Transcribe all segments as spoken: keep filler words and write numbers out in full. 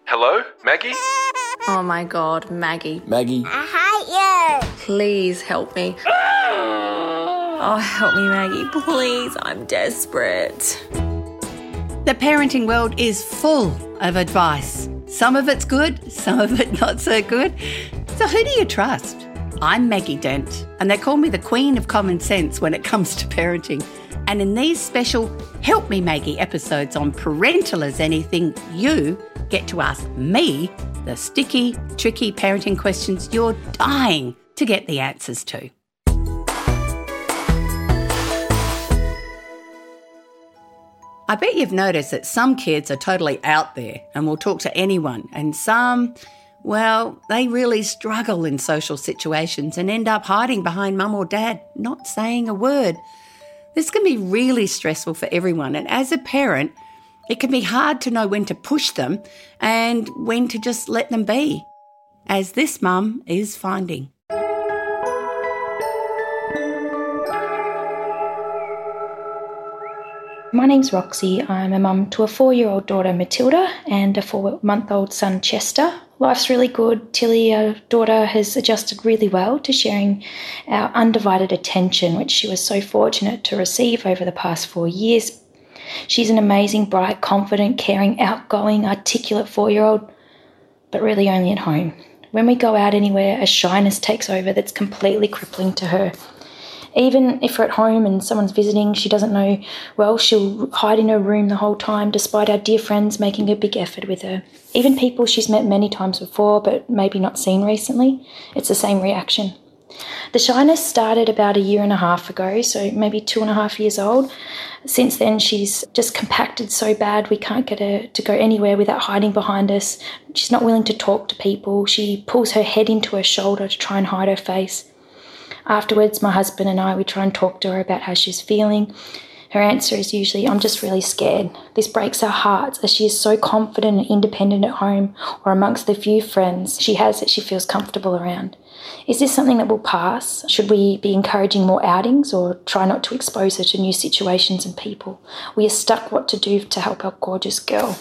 Hello, Maggie? Oh my God, Maggie. Maggie. I hate you. Please help me. Oh, help me, Maggie. Please, I'm desperate. The parenting world is full of advice. Some of it's good, some of it not so good. So who do you trust? I'm Maggie Dent, and they call me the Queen of Common Sense when it comes to parenting. And in these special Help Me Maggie episodes on Parental as Anything, you get to ask me the sticky, tricky parenting questions you're dying to get the answers to. I bet you've noticed that some kids are totally out there and will talk to anyone, and some, well, they really struggle in social situations and end up hiding behind mum or dad, not saying a word. This can be really stressful for everyone, and as a parent, it can be hard to know when to push them and when to just let them be, as this mum is finding. My name's Roxy. I'm a mum to a four-year-old daughter, Matilda, and a four-month-old son, Chester. Life's really good. Tilly, our daughter, has adjusted really well to sharing our undivided attention, which she was so fortunate to receive over the past four years. She's an amazing, bright, confident, caring, outgoing, articulate four-year-old, but really only at home. When we go out anywhere, a shyness takes over that's completely crippling to her. Even if we're at home and someone's visiting she doesn't know well, she'll hide in her room the whole time despite our dear friends making a big effort with her. Even people she's met many times before but maybe not seen recently, it's the same reaction. The shyness started about a year and a half ago, so maybe two and a half years old. Since then she's just compacted so bad we can't get her to go anywhere without hiding behind us. She's not willing to talk to people. She pulls her head into her shoulder to try and hide her face. Afterwards, my husband and I, we try and talk to her about how she's feeling. Her answer is usually, I'm just really scared. This breaks our hearts as she is so confident and independent at home or amongst the few friends she has that she feels comfortable around. Is this something that will pass? Should we be encouraging more outings or try not to expose her to new situations and people? We are stuck what to do to help our gorgeous girl.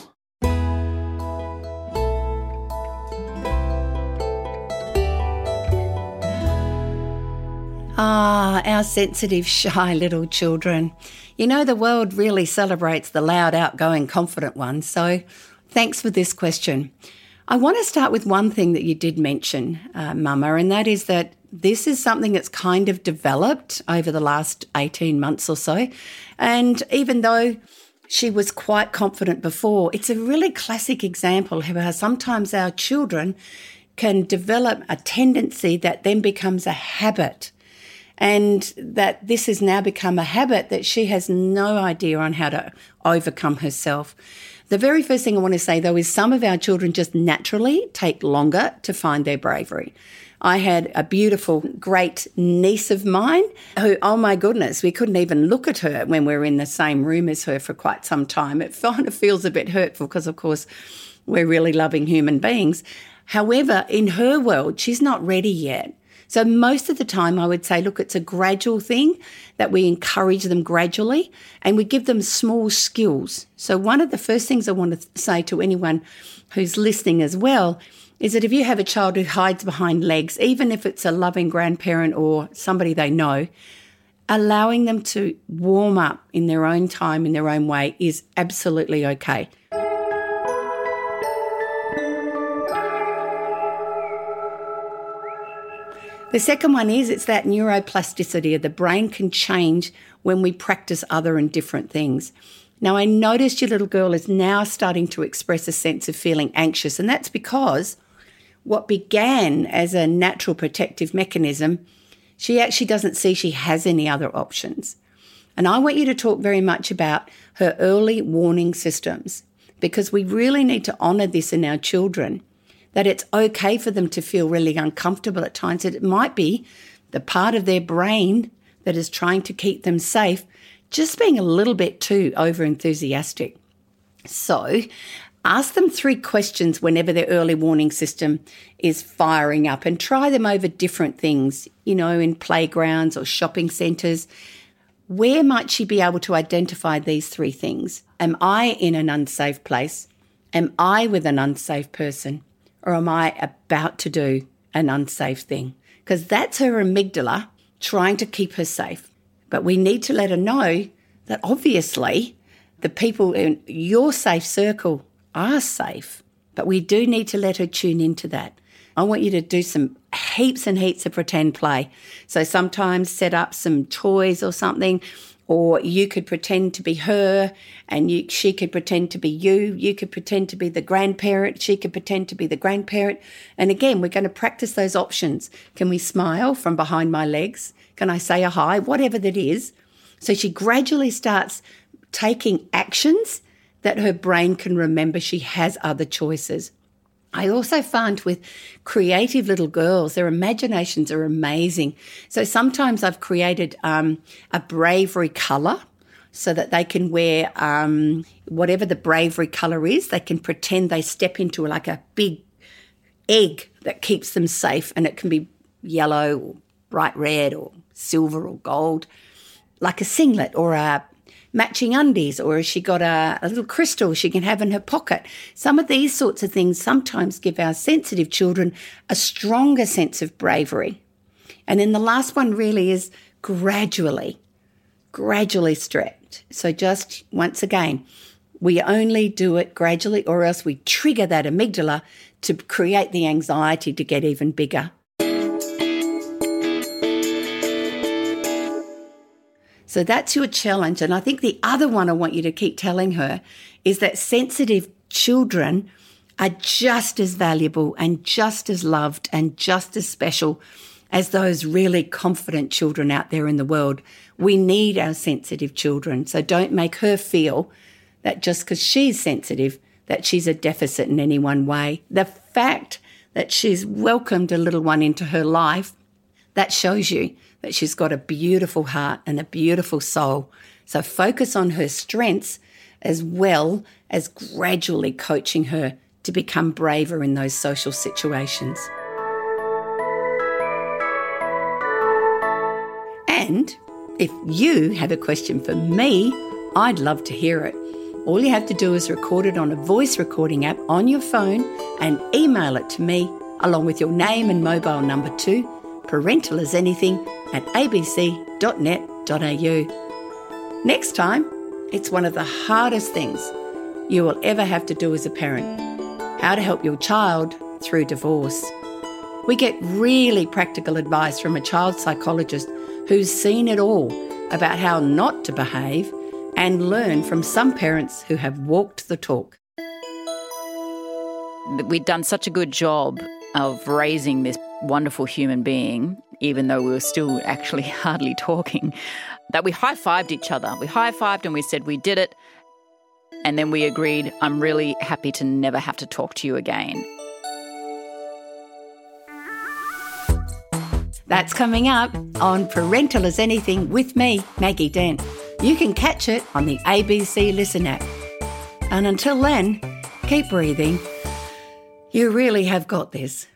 Ah, our sensitive, shy little children. You know, the world really celebrates the loud, outgoing, confident ones, so thanks for this question. I want to start with one thing that you did mention, uh, Mama, and that is that this is something that's kind of developed over the last eighteen months or so. And even though she was quite confident before, it's a really classic example of how sometimes our children can develop a tendency that then becomes a habit. And that this has now become a habit that she has no idea on how to overcome herself. The very first thing I want to say, though, is some of our children just naturally take longer to find their bravery. I had a beautiful, great niece of mine who, oh my goodness, we couldn't even look at her when we were in the same room as her for quite some time. It kind of feels a bit hurtful because, of course, we're really loving human beings. However, in her world, she's not ready yet. So most of the time I would say, look, it's a gradual thing that we encourage them gradually and we give them small skills. So one of the first things I want to say to anyone who's listening as well is that if you have a child who hides behind legs, even if it's a loving grandparent or somebody they know, allowing them to warm up in their own time, in their own way is absolutely okay. The second one is it's that neuroplasticity. The brain can change when we practice other and different things. Now, I noticed your little girl is now starting to express a sense of feeling anxious, and that's because what began as a natural protective mechanism, she actually doesn't see she has any other options. And I want you to talk very much about her early warning systems, because we really need to honour this in our children, that it's okay for them to feel really uncomfortable at times, that it might be the part of their brain that is trying to keep them safe just being a little bit too over-enthusiastic. So ask them three questions whenever their early warning system is firing up and try them over different things, you know, in playgrounds or shopping centres. Where might she be able to identify these three things? Am I in an unsafe place? Am I with an unsafe person, or am I about to do an unsafe thing? Because that's her amygdala trying to keep her safe. But we need to let her know that obviously the people in your safe circle are safe, but we do need to let her tune into that. I want you to do some heaps and heaps of pretend play. So sometimes set up some toys or something, or you could pretend to be her and you, she could pretend to be you. You could pretend to be the grandparent. She could pretend to be the grandparent. And again, we're going to practice those options. Can we smile from behind my legs? Can I say a hi? Whatever that is. So she gradually starts taking actions that her brain can remember she has other choices. I also find with creative little girls, their imaginations are amazing. So sometimes I've created um, a bravery colour so that they can wear um, whatever the bravery colour is. They can pretend they step into like a big egg that keeps them safe, and it can be yellow or bright red or silver or gold, like a singlet or a matching undies, or has she got a, a little crystal she can have in her pocket? Some of these sorts of things sometimes give our sensitive children a stronger sense of bravery. And then the last one really is gradually, gradually stretch. So just once again, we only do it gradually, or else we trigger that amygdala to create the anxiety to get even bigger. So that's your challenge. And I think the other one I want you to keep telling her is that sensitive children are just as valuable and just as loved and just as special as those really confident children out there in the world. We need our sensitive children. So don't make her feel that just because she's sensitive, that she's a deficit in any one way. The fact that she's welcomed a little one into her life, that shows you that she's got a beautiful heart and a beautiful soul. So focus on her strengths as well as gradually coaching her to become braver in those social situations. And if you have a question for me, I'd love to hear it. All you have to do is record it on a voice recording app on your phone and email it to me along with your name and mobile number to parentalsanything at a b c dot net dot a u. Next time, it's one of the hardest things you will ever have to do as a parent: how to help your child through divorce. We get really practical advice from a child psychologist who's seen it all about how not to behave, and learn from some parents who have walked the talk. We'd done such a good job of raising this wonderful human being, even though we were still actually hardly talking, that we high-fived each other. We high-fived and we said we did it, and then we agreed, I'm really happy to never have to talk to you again. That's coming up on Parental as Anything with me, Maggie Dent. You can catch it on the A B C Listen app. And until then, keep breathing. You really have got this.